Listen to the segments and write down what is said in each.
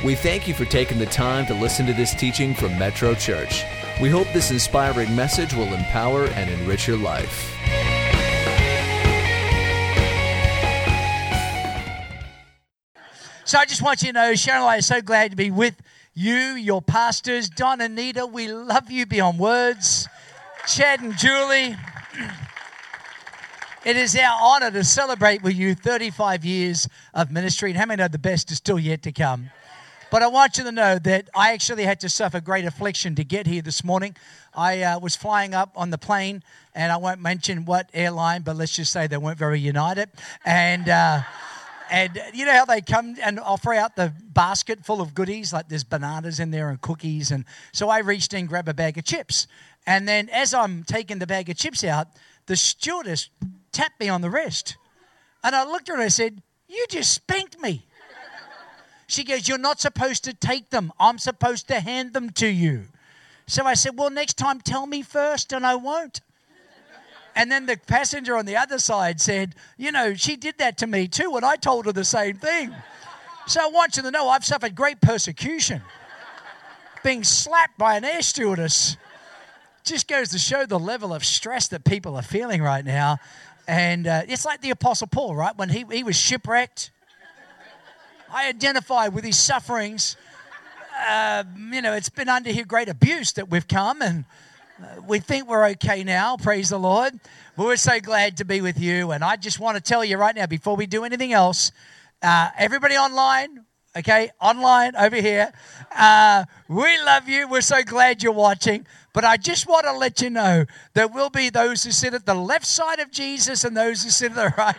We thank you for taking the time to listen to this teaching from Metro Church. We hope this inspiring message will empower and enrich your life. So I just want you to know, Sharon and I are so glad to be with you, your pastors, Don and Nita. We love you beyond words. Chad and Julie. It is our honor to celebrate with you 35 years of ministry. And how many know the best is still yet to come? But I want you to know that I actually had to suffer great affliction to get here this morning. I was flying up on the plane, and I won't mention what airline, but let's just say they weren't very united. And you know how they come and offer out the basket full of goodies, like there's bananas in there and cookies. And so I reached in and grabbed a bag of chips. And then as I'm taking the bag of chips out, the stewardess tapped me on the wrist. And I looked at her and I said, "You just spanked me." She goes, "You're not supposed to take them. I'm supposed to hand them to you." So I said, "Well, next time tell me first and I won't." And then the passenger on the other side said, "You know, she did that to me too, and I told her the same thing." So I want you to know I've suffered great persecution. Being slapped by an air stewardess just goes to show the level of stress that people are feeling right now. And it's like the Apostle Paul, right? When he was shipwrecked, I identify with his sufferings. You know, it's been under here great abuse that we've come, and we think we're okay now, praise the Lord. But we're so glad to be with you. And I just want to tell you right now, before we do anything else, everybody online, okay, online over here, we love you. We're so glad you're watching. But I just want to let you know there will be those who sit at the left side of Jesus and those who sit at the right.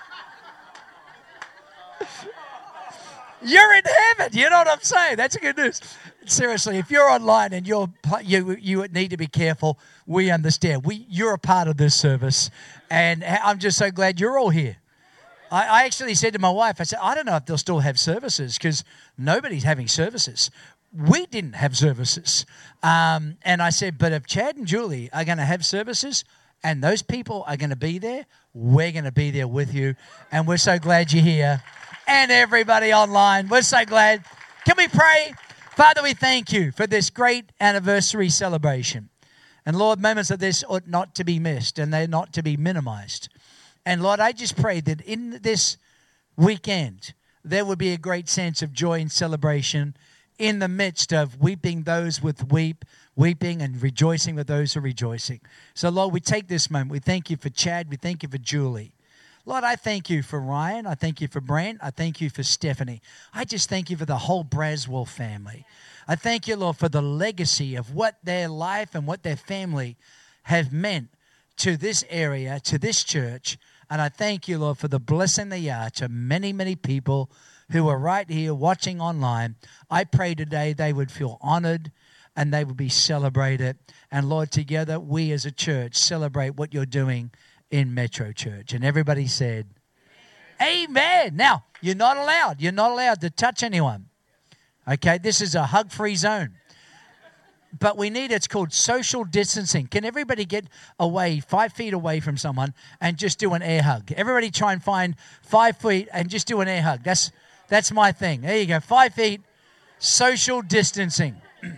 You're in heaven. You know what I'm saying? That's good news. Seriously, if you're online and you need to be careful, we understand. You're a part of this service, and I'm just so glad you're all here. I actually said to my wife, I said, I don't know if they'll still have services because nobody's having services. We didn't have services. And I said, but if Chad and Julie are going to have services and those people are going to be there, we're going to be there with you. And we're so glad you're here. And everybody online, we're so glad. Can we pray? Father, we thank you for this great anniversary celebration. And Lord, moments of this ought not to be missed, and they're not to be minimized. And Lord, I just pray that in this weekend, there would be a great sense of joy and celebration in the midst of weeping those with weeping and rejoicing with those who are rejoicing. So Lord, we take this moment. We thank you for Chad. We thank you for Julie. Lord, I thank you for Ryan. I thank you for Brent. I thank you for Stephanie. I just thank you for the whole Braswell family. I thank you, Lord, for the legacy of what their life and what their family have meant to this area, to this church. And I thank you, Lord, for the blessing they are to many, many people who are right here watching online. I pray today they would feel honored and they would be celebrated. And Lord, together we as a church celebrate what you're doing in Metro Church. And everybody said, Amen. Now, you're not allowed to touch anyone. Okay, this is a hug-free zone. But it's called social distancing. Can everybody get away, 5 feet away from someone and just do an air hug? Everybody try and find 5 feet and just do an air hug. That's my thing. There you go, 5 feet, social distancing.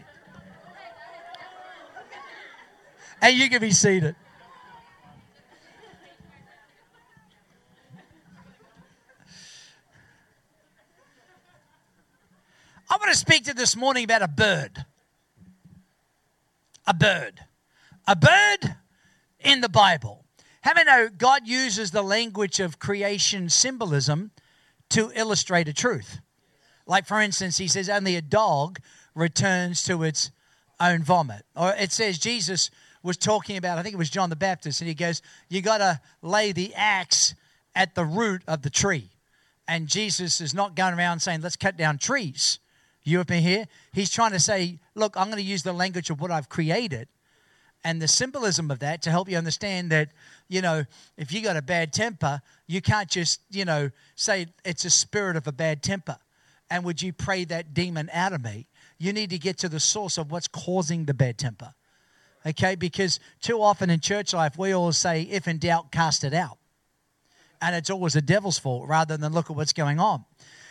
And you can be seated. I want to speak to this morning about a bird. A bird. A bird in the Bible. How many know God uses the language of creation symbolism to illustrate a truth? Like, for instance, he says only a dog returns to its own vomit. Or it says Jesus was talking about, I think it was John the Baptist, and he goes, you got to lay the axe at the root of the tree. And Jesus is not going around saying, let's cut down trees. You with me here? He's trying to say, look, I'm going to use the language of what I've created and the symbolism of that to help you understand that, you know, if you got a bad temper, you can't just, say it's a spirit of a bad temper. And would you pray that demon out of me? You need to get to the source of what's causing the bad temper. Okay? Because too often in church life, we always say, if in doubt, cast it out. And it's always the devil's fault rather than look at what's going on.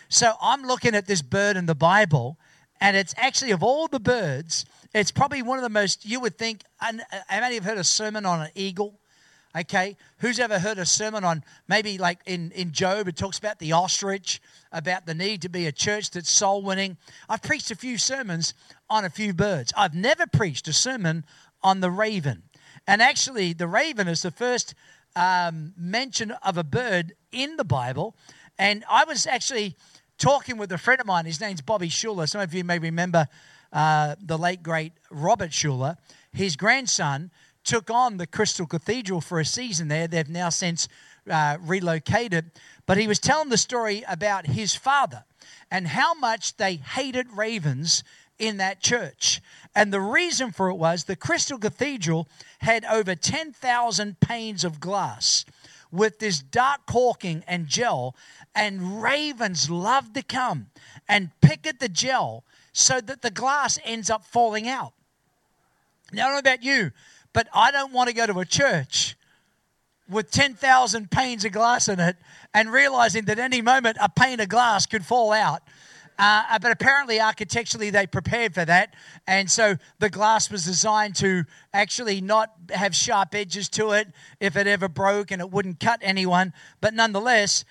So I'm looking at this bird in the Bible, and it's actually, of all the birds, it's probably one of the most, you would think, how many have heard a sermon on an eagle? Okay, who's ever heard a sermon on, maybe like in Job, it talks about the ostrich, about the need to be a church that's soul winning. I've preached a few sermons on a few birds. I've never preached a sermon on the raven. And actually, the raven is the first mention of a bird in the Bible. And I was actually talking with a friend of mine. His name's Bobby Schuller. Some of you may remember the late, great Robert Schuller. His grandson took on the Crystal Cathedral for a season there. They've now since relocated. But he was telling the story about his father and how much they hated ravens in that church. And the reason for it was the Crystal Cathedral had over 10,000 panes of glass with this dark caulking and gel, and ravens loved to come and pick at the gel so that the glass ends up falling out. Now, I don't know about you, but I don't want to go to a church with 10,000 panes of glass in it and realizing that any moment a pane of glass could fall out. But apparently architecturally they prepared for that. And so the glass was designed to actually not have sharp edges to it if it ever broke, and it wouldn't cut anyone. But nonetheless,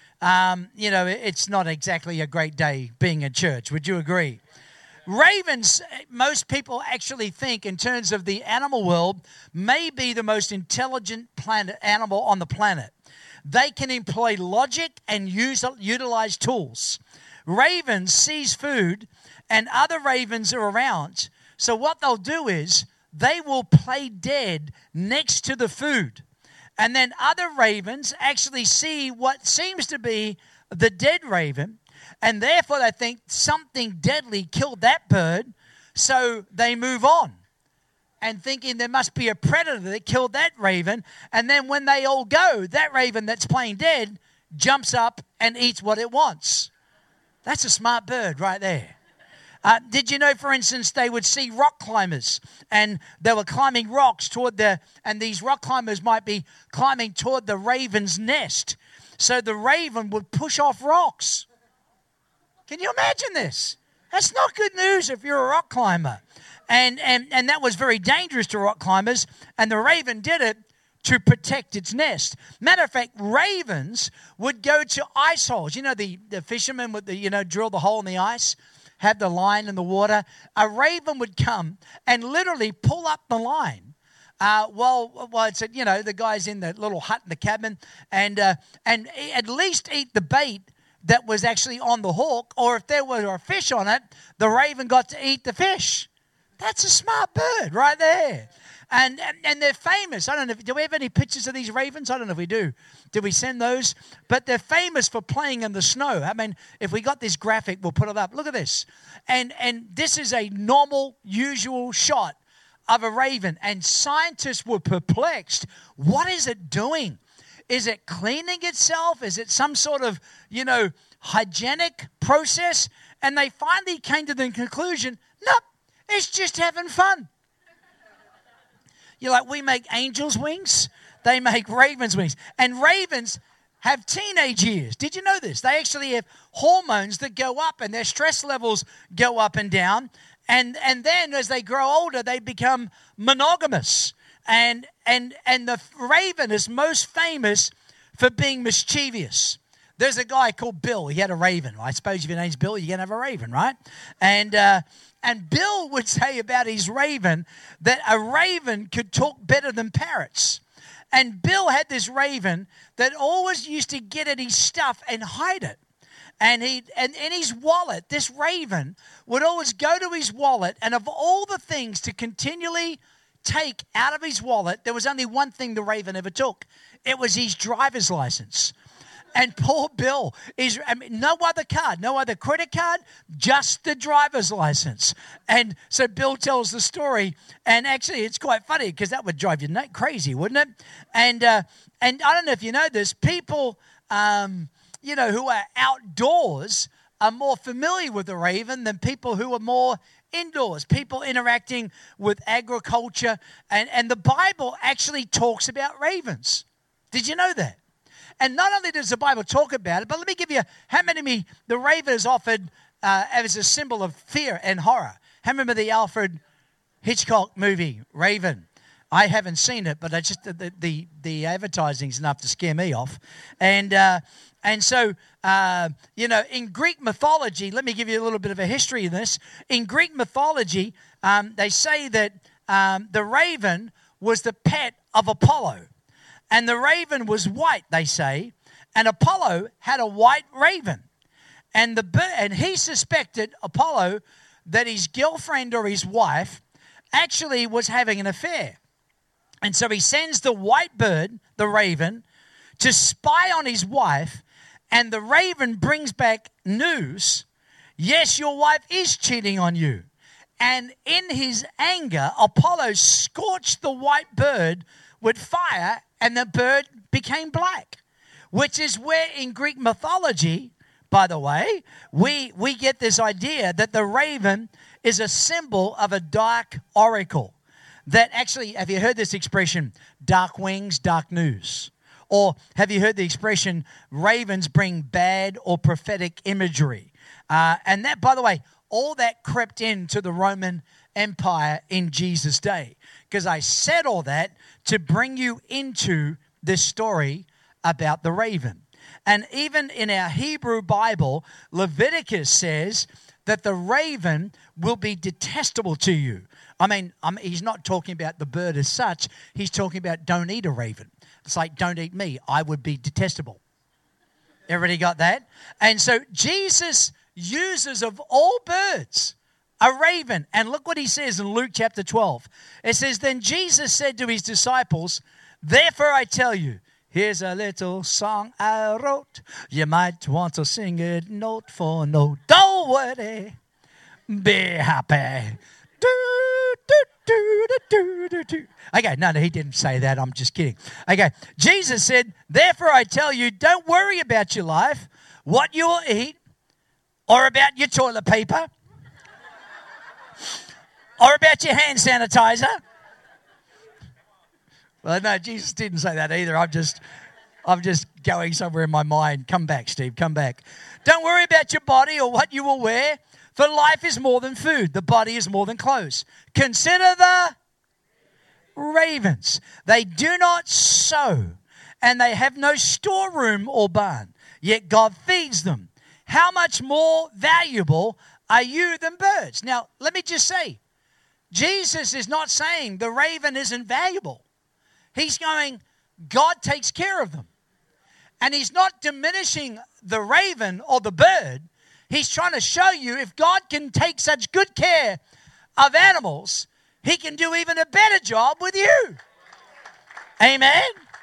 it's not exactly a great day being in church. Would you agree? Ravens, most people actually think in terms of the animal world, may be the most intelligent animal on the planet. They can employ logic and utilize tools. Ravens seize food and other ravens are around. So what they'll do is they will play dead next to the food. And then other ravens actually see what seems to be the dead raven, and therefore they think something deadly killed that bird, so they move on and thinking there must be a predator that killed that raven. And then when they all go, that raven that's playing dead jumps up and eats what it wants. That's a smart bird right there. Did you know, for instance, they would see rock climbers and they were climbing rocks and these rock climbers might be climbing toward the raven's nest. So the raven would push off rocks. Can you imagine this? That's not good news if you're a rock climber. And that was very dangerous to rock climbers, and the raven did it to protect its nest. Matter of fact, ravens would go to ice holes. You know, the fishermen would drill the hole in the ice, have the line in the water. A raven would come and literally pull up the line while it's the guy's in the little hut in the cabin, and at least eat the bait that was actually on the hook, or if there were a fish on it, the raven got to eat the fish. That's a smart bird right there. And they're famous. I don't know, do we have any pictures of these ravens? I don't know if we do. Did we send those? But they're famous for playing in the snow. I mean, if we got this graphic, we'll put it up. Look at this. And this is a normal, usual shot of a raven. And scientists were perplexed. What is it doing? Is it cleaning itself? Is it some sort of, hygienic process? And they finally came to the conclusion, nope, it's just having fun. You're like, we make angels' wings, they make ravens' wings. And ravens have teenage years. Did you know this? They actually have hormones that go up and their stress levels go up and down. And then as they grow older, they become monogamous. And the raven is most famous for being mischievous. There's a guy called Bill. He had a raven. I suppose if your name's Bill, you're going to have a raven, right? And Bill would say about his raven that a raven could talk better than parrots. And Bill had this raven that always used to get at his stuff and hide it. And in his wallet, this raven would always go to his wallet, and of all the things to continually take out of his wallet, there was only one thing the raven ever took. It was his driver's license. And poor Bill, no other card, no other credit card, just the driver's license. And so Bill tells the story, and actually it's quite funny because that would drive you crazy, wouldn't it? And I don't know if you know this, people, who are outdoors are more familiar with the raven than people who are more indoors, people interacting with agriculture. And the Bible actually talks about ravens. Did you know that? And not only does the Bible talk about it, but let me give you how many of me, the raven is offered as a symbol of fear and horror. How many remember the Alfred Hitchcock movie, Raven? I haven't seen it, but I just the advertising is enough to scare me off. And so, in Greek mythology, let me give you a little bit of a history of this. In Greek mythology, they say that the raven was the pet of Apollo. And the raven was white, they say. And Apollo had a white raven. And he suspected, Apollo, that his girlfriend or his wife actually was having an affair. And so he sends the white bird, the raven, to spy on his wife. And the raven brings back news. Yes, your wife is cheating on you. And in his anger, Apollo scorched the white bird with fire, and the bird became black, which is where in Greek mythology, by the way, we get this idea that the raven is a symbol of a dark oracle. That actually, have you heard this expression, dark wings, dark news? Or have you heard the expression, ravens bring bad or prophetic imagery? And that, by the way, all that crept into the Roman Empire in Jesus' day. Because I said all that to bring you into this story about the raven. And even in our Hebrew Bible, Leviticus says that the raven will be detestable to you. I mean, he's not talking about the bird as such. He's talking about don't eat a raven. It's like, don't eat me. I would be detestable. Everybody got that? And so Jesus uses of all birds a raven. And look what he says in Luke chapter 12. It says, then Jesus said to his disciples, therefore I tell you, here's a little song I wrote. You might want to sing it note for note. Don't worry, be happy. Do, do, do, do, do, do, do. Okay, no, he didn't say that. I'm just kidding. Okay, Jesus said, therefore I tell you, don't worry about your life, what you will eat, or about your toilet paper, or about your hand sanitizer. Well, no, Jesus didn't say that either. I'm just going somewhere in my mind. Come back, Steve, come back. Don't worry about your body or what you will wear, for life is more than food. The body is more than clothes. Consider the ravens. They do not sow, and they have no storeroom or barn, yet God feeds them. How much more valuable are you than birds? Now, let me just say, Jesus is not saying the raven isn't valuable. He's going, God takes care of them. And he's not diminishing the raven or the bird. He's trying to show you if God can take such good care of animals, he can do even a better job with you. Amen?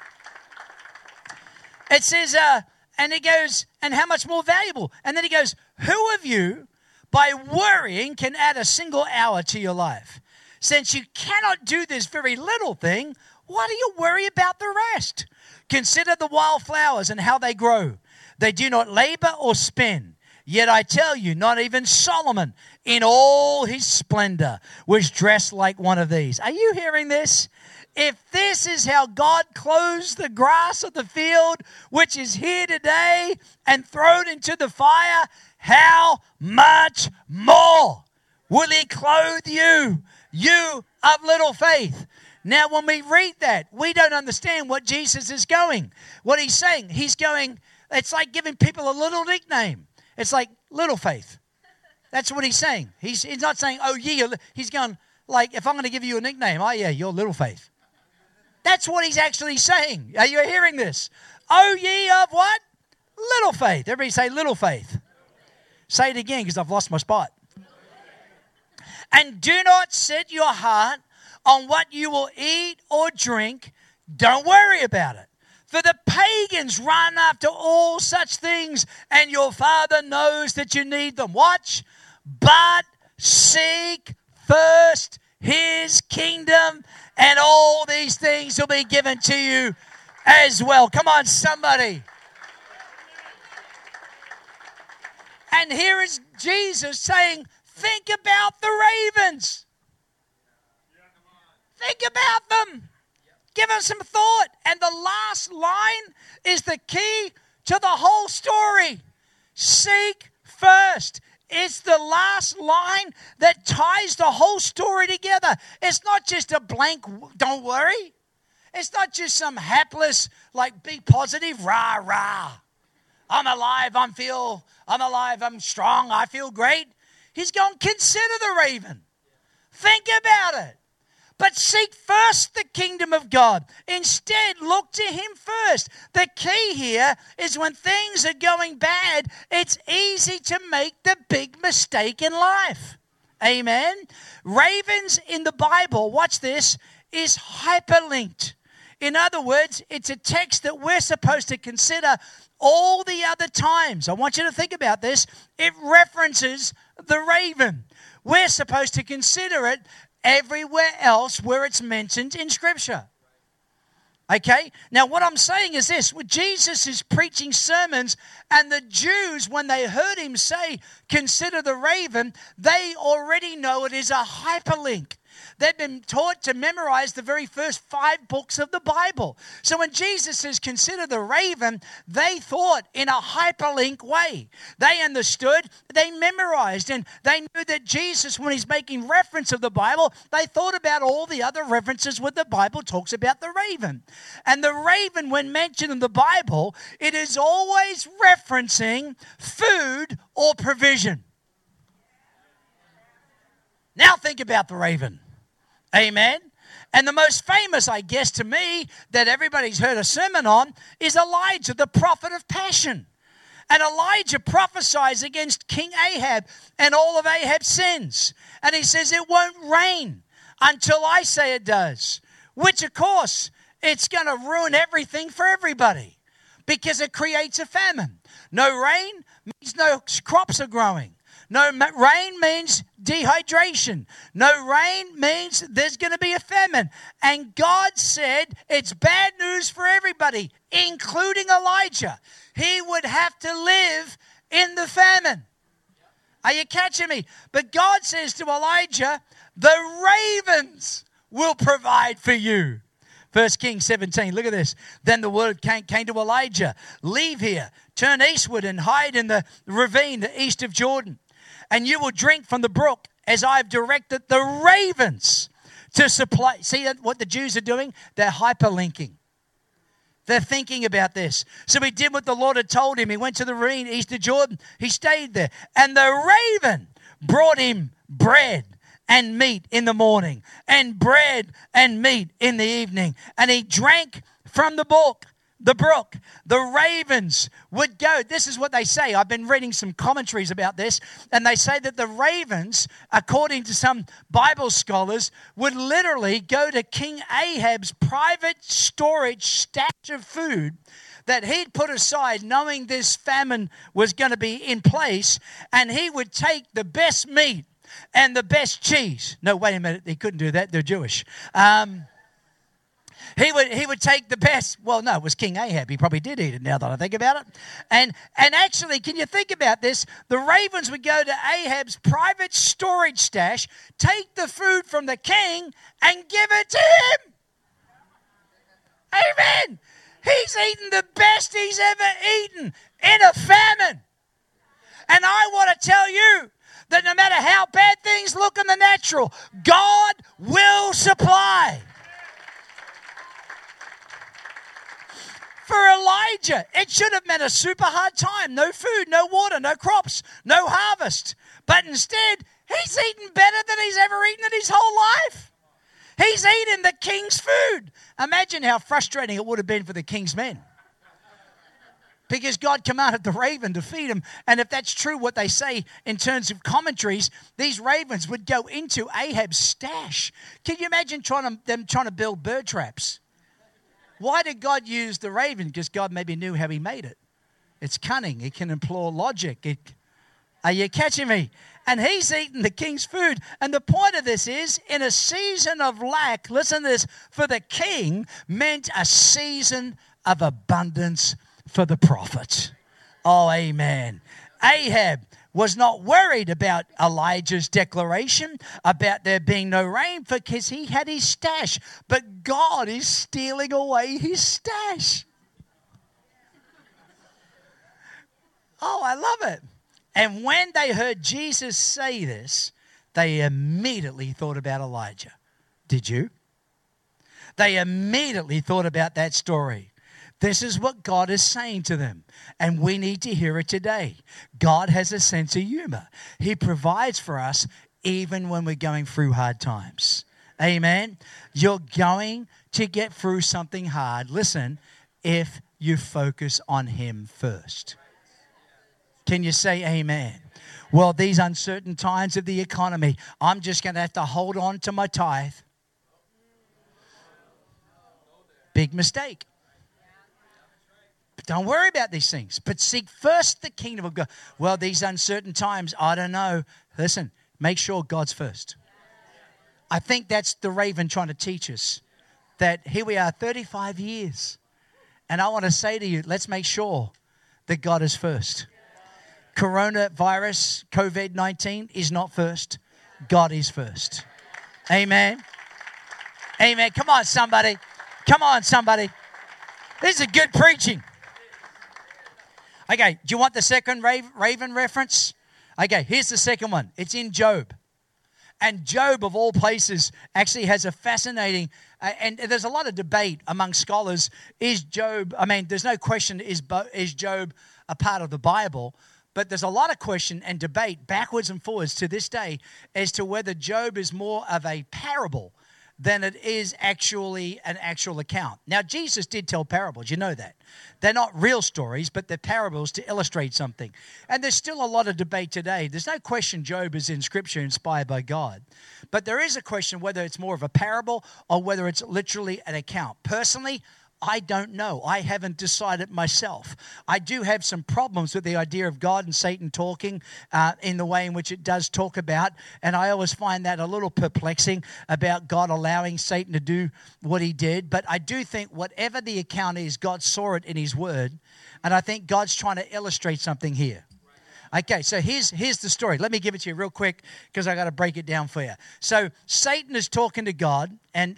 It says, and it goes, and how much more valuable? And then he goes, who of you, by worrying, can add a single hour to your life? Since you cannot do this very little thing, why do you worry about the rest? Consider the wildflowers and how they grow. They do not labor or spin. Yet I tell you, not even Solomon in all his splendor was dressed like one of these. Are you hearing this? If this is how God clothes the grass of the field, which is here today and thrown into the fire, how much more will he clothe you, you of little faith? Now, when we read that, we don't understand what Jesus is going. What he's saying, he's going, it's like giving people a little nickname. It's like little faith. That's what he's saying. He's not saying, oh, yeah. He's going, like, if I'm going to give you a nickname, oh, yeah, you're little faith. That's what he's actually saying. Are you hearing this? Oh, ye of what? Little faith. Everybody say little faith. Say it again because I've lost my spot. And do not set your heart on what you will eat or drink. Don't worry about it. For the pagans run after all such things, and your Father knows that you need them. Watch. But seek first his kingdom, and all these things will be given to you as well. Come on, somebody. And here is Jesus saying, think about the ravens. Think about them. Give it some thought. And the last line is the key to the whole story. Seek first. It's the last line that ties the whole story together. It's not just a blank, don't worry. It's not just some hapless, like, be positive, rah, rah. I'm alive, I'm strong, I feel great. He's going, consider the raven. Think about it. But seek first the kingdom of God. Instead, look to him first. The key here is when things are going bad, it's easy to make the big mistake in life. Amen. Ravens in the Bible, watch this, is hyperlinked. In other words, it's a text that we're supposed to consider all the other times. I want you to think about this. It references the raven. We're supposed to consider it everywhere else where it's mentioned in Scripture. Okay? Now, what I'm saying is this. When Jesus is preaching sermons, and the Jews, when they heard him say, consider the raven, they already know it is a hyperlink. They've been taught to memorize the very first 5 books of the Bible. So when Jesus says, consider the raven, they thought in a hyperlink way. They understood, they memorized, and they knew that Jesus, when he's making reference of the Bible, they thought about all the other references where the Bible talks about the raven. And the raven, when mentioned in the Bible, it is always referencing food or provision. Now think about the raven. Amen. And the most famous, I guess, to me, that everybody's heard a sermon on is Elijah, the prophet of passion. And Elijah prophesies against King Ahab and all of Ahab's sins. And he says it won't rain until I say it does. Which, of course, it's going to ruin everything for everybody because it creates a famine. No rain means no crops are growing. No rain means dehydration. No rain means there's going to be a famine. And God said it's bad news for everybody, including Elijah. He would have to live in the famine. Are you catching me? But God says to Elijah, the ravens will provide for you. 1 Kings 17, look at this. Then the word came to Elijah, leave here, turn eastward and hide in the ravine east of Jordan. And you will drink from the brook as I've directed the ravens to supply. See what the Jews are doing? They're hyperlinking. They're thinking about this. So he did what the Lord had told him. He went to the ravine east of Jordan. He stayed there. And the raven brought him bread and meat in the morning and bread and meat in the evening. And he drank from the brook. The ravens would go. This is what they say. I've been reading some commentaries about this, and they say that the ravens, according to some Bible scholars, would literally go to King Ahab's private storage stash of food that he'd put aside knowing this famine was going to be in place, and he would take the best meat and the best cheese. No, wait a minute. He couldn't do that. They're Jewish. He would take the best. Well, no, it was King Ahab. He probably did eat it now that I think about it. And actually, can you think about this? The ravens would go to Ahab's private storage stash, take the food from the king, and give it to him. Amen. He's eaten the best he's ever eaten in a famine. And I want to tell you that no matter how bad things look in the natural, God will supply. For Elijah, it should have meant a super hard time. No food, no water, no crops, no harvest. But instead, he's eaten better than he's ever eaten in his whole life. He's eaten the king's food. Imagine how frustrating it would have been for the king's men. Because God commanded the raven to feed him. And if that's true what they say in terms of commentaries, these ravens would go into Ahab's stash. Can you imagine them trying to build bird traps? Why did God use the raven? Because God maybe knew how he made it. It's cunning. It can employ logic. Are you catching me? And he's eaten the king's food. And the point of this is, in a season of lack, listen to this, for the king meant a season of abundance for the prophet. Oh, amen. Ahab was not worried about Elijah's declaration about there being no rain because he had his stash. But God is stealing away his stash. Oh, I love it. And when they heard Jesus say this, they immediately thought about Elijah. Did you? They immediately thought about that story. This is what God is saying to them, and we need to hear it today. God has a sense of humor. He provides for us even when we're going through hard times. Amen? You're going to get through something hard, listen, if you focus on Him first. Can you say amen? Well, these uncertain times of the economy, I'm just going to have to hold on to my tithe. Big mistake. But don't worry about these things, but seek first the kingdom of God. Well, these uncertain times, I don't know. Listen, make sure God's first. I think that's the Raven trying to teach us, that here we are 35 years. And I want to say to you, let's make sure that God is first. Coronavirus, COVID-19 is not first. God is first. Amen. Amen. Come on, somebody. Come on, somebody. This is good preaching. Okay, do you want the second Raven reference? Okay, here's the second one. It's in Job. And Job, of all places, actually has a fascinating, and there's a lot of debate among scholars. Is Job, there's no question, is Job a part of the Bible? But there's a lot of question and debate backwards and forwards to this day as to whether Job is more of a parable than it is actually an actual account. Now, Jesus did tell parables. You know that. They're not real stories, but they're parables to illustrate something. And there's still a lot of debate today. There's no question Job is in Scripture inspired by God. But there is a question whether it's more of a parable or whether it's literally an account. Personally, I don't know. I haven't decided myself. I do have some problems with the idea of God and Satan talking in the way in which it does talk about. And I always find that a little perplexing about God allowing Satan to do what he did. But I do think whatever the account is, God saw it in His Word. And I think God's trying to illustrate something here. Okay, so here's the story. Let me give it to you real quick because I got to break it down for you. So Satan is talking to God, and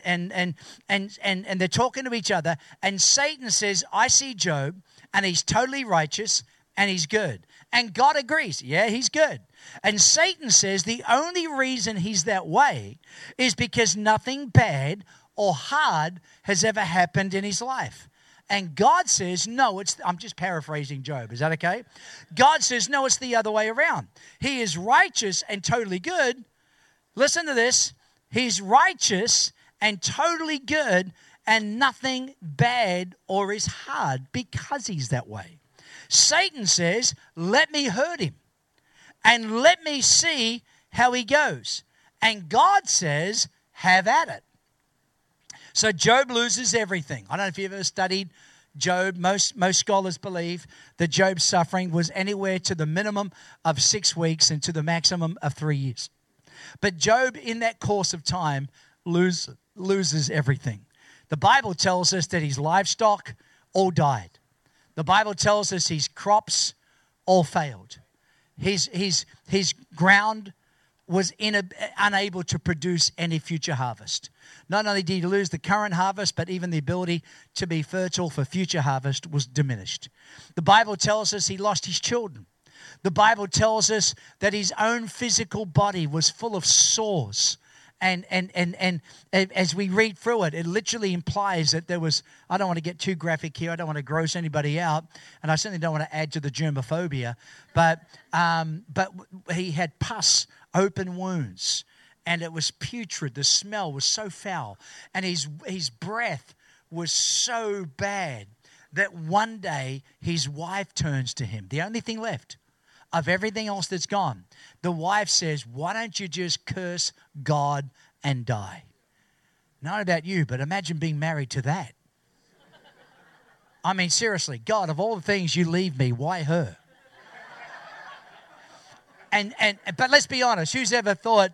they're talking to each other. And Satan says, "I see Job, and he's totally righteous, and he's good." And God agrees, yeah, he's good. And Satan says the only reason he's that way is because nothing bad or hard has ever happened in his life. And God says, no, I'm just paraphrasing Job. Is that okay? God says, no, it's the other way around. He is righteous and totally good. Listen to this. He's righteous and totally good, and nothing bad or is hard because he's that way. Satan says, let me hurt him and let me see how he goes. And God says, have at it. So Job loses everything. I don't know if you've ever studied Job. Most scholars believe that Job's suffering was anywhere to the minimum of 6 weeks and to the maximum of 3 years. But Job, in that course of time, loses everything. The Bible tells us that his livestock all died. The Bible tells us his crops all failed. His ground was unable to produce any future harvest. Not only did he lose the current harvest, but even the ability to be fertile for future harvest was diminished. The Bible tells us he lost his children. The Bible tells us that his own physical body was full of sores. And as we read through it, it literally implies that there was, I don't want to get too graphic here, I don't want to gross anybody out, and I certainly don't want to add to the germophobia, but he had pus, open wounds, and it was putrid. The smell was so foul, and his breath was so bad that one day his wife turns to him, the only thing left of everything else that's gone. The wife says, why don't you just curse God and die? Not about you, but imagine being married to that. I mean, seriously, God, of all the things you leave me, why her? But let's be honest, who's ever thought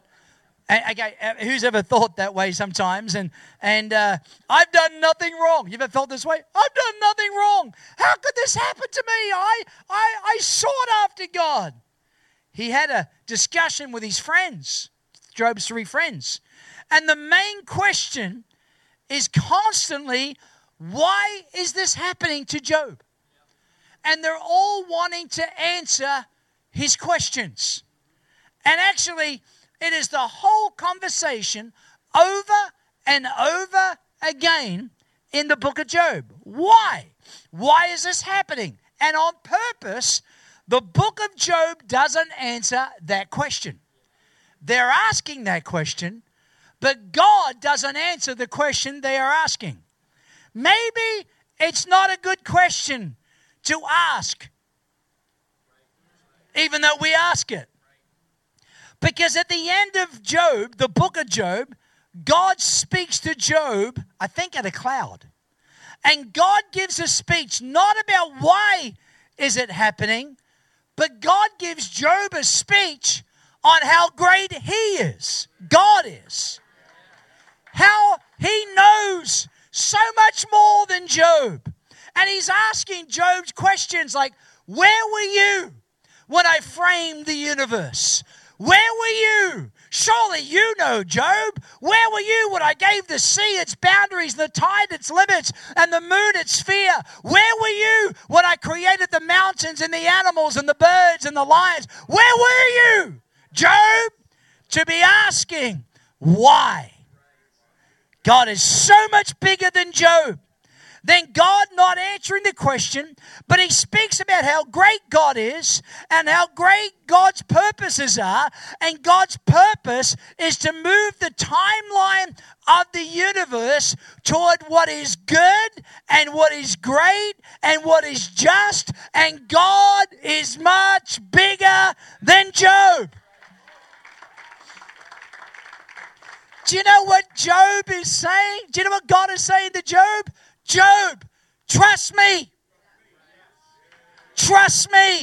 that way sometimes? And I've done nothing wrong. You ever felt this way? I've done nothing wrong. How could this happen to me? I sought after God. he had a discussion with his friends, Job's 3 friends. And the main question is constantly, why is this happening to Job? And they're all wanting to answer his questions. And actually, it is the whole conversation over and over again in the book of Job. Why? Why is this happening? And on purpose, the book of Job doesn't answer that question. They're asking that question, but God doesn't answer the question they are asking. Maybe it's not a good question to ask, even though we ask it. Because at the end of Job, the book of Job, God speaks to Job, I think at a cloud. And God gives a speech not about why is it happening, but God gives Job a speech on how great he is, God is. How he knows so much more than Job. And he's asking Job's questions like, where were you when I framed the universe? Where were you? Surely you know, Job. Where were you when I gave the sea its boundaries, the tide its limits, and the moon its sphere? Where were you when I created the mountains and the animals and the birds and the lions? Where were you, Job? To be asking why. God is so much bigger than Job. Then God not answering the question, but he speaks about how great God is and how great God's purposes are. And God's purpose is to move the timeline of the universe toward what is good and what is great and what is just. And God is much bigger than Job. Do you know what Job is saying? Do you know what God is saying to Job? Job, trust me. Trust me.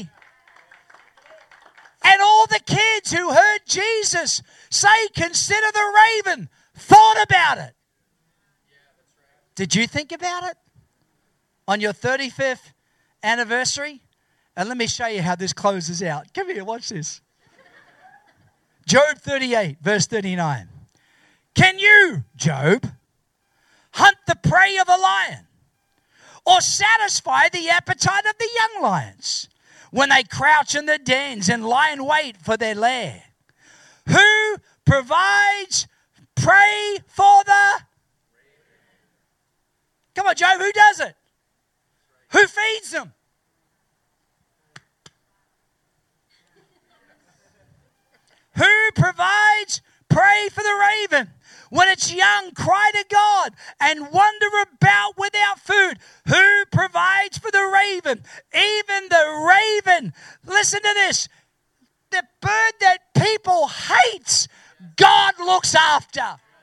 And all the kids who heard Jesus say, consider the raven, thought about it. Did you think about it? On your 35th anniversary? And let me show you how this closes out. Come here, watch this. Job 38, verse 39. Can you, Job, hunt the prey of a lion, or satisfy the appetite of the young lions when they crouch in the dens and lie in wait for their lair? Who provides prey for the... Come on, Job, who does it? Who feeds them? Who provides prey for the raven? When it's young, cry to God and wander about without food. Who provides for the raven? Even the raven. Listen to this. The bird that people hate, God looks after.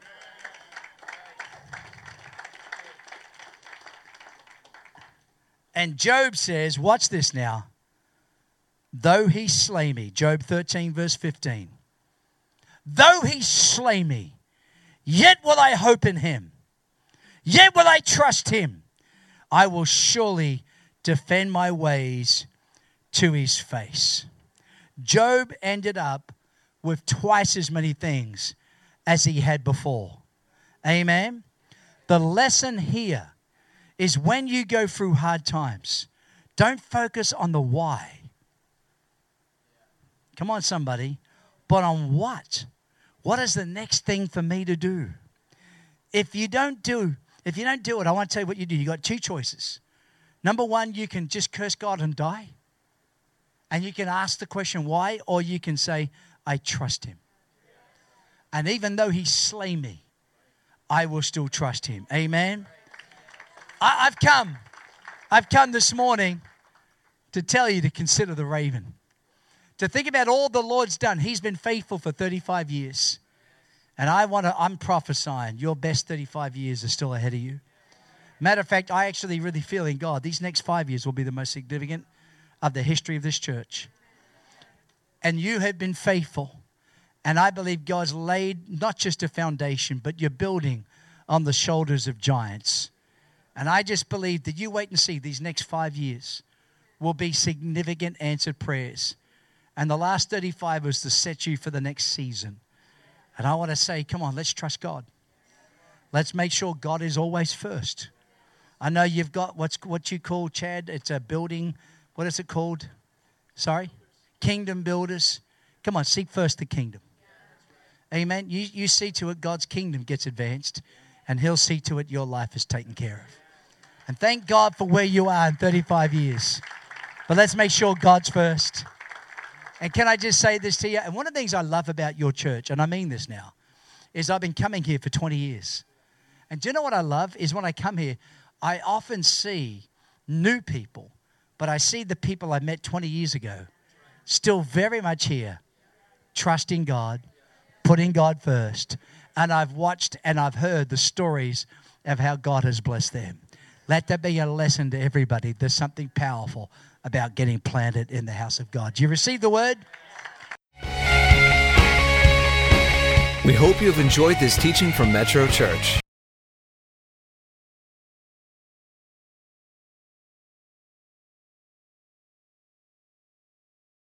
And Job says, watch this now. Though he slay me, Job 13 verse 15. Though he slay me, yet will I hope in him. Yet will I trust him. I will surely defend my ways to his face. Job ended up with twice as many things as he had before. Amen. The lesson here is when you go through hard times, don't focus on the why. Come on, somebody. But on what? What is the next thing for me to do? If you don't do it, I want to tell you what you do. You got two choices. Number one, you can just curse God and die. And you can ask the question why, or you can say, I trust him. And even though he slay me, I will still trust him. Amen. I've come this morning to tell you to consider the raven. To think about all the Lord's done. He's been faithful for 35 years. And I'm prophesying your best 35 years are still ahead of you. Matter of fact, I actually really feel in God, these next 5 years will be the most significant of the history of this church. And you have been faithful. And I believe God's laid not just a foundation, but you're building on the shoulders of giants. And I just believe that you wait and see these next 5 years will be significant answered prayers. And the last 35 was to set you for the next season. And I want to say, come on, let's trust God. Let's make sure God is always first. I know you've got what you call, Chad, it's a building. What is it called? Sorry? Kingdom builders. Come on, seek first the kingdom. Amen. You see to it God's kingdom gets advanced, and he'll see to it your life is taken care of. And thank God for where you are in 35 years. But let's make sure God's first. And can I just say this to you? And one of the things I love about your church, and I mean this now, is I've been coming here for 20 years. And do you know what I love? Is when I come here, I often see new people, but I see the people I met 20 years ago still very much here, trusting God, putting God first. And I've watched and I've heard the stories of how God has blessed them. Let that be a lesson to everybody. There's something powerful about getting planted in the house of God. Do you receive the word? We hope you have enjoyed this teaching from Metro Church.